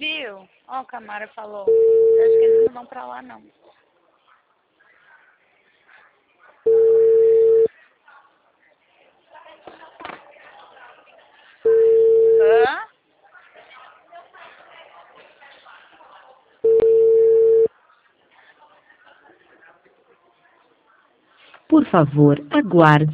Viu? Ó, o Camara falou. Eu acho que eles não vão pra lá, não. Hã? Por favor, aguarde.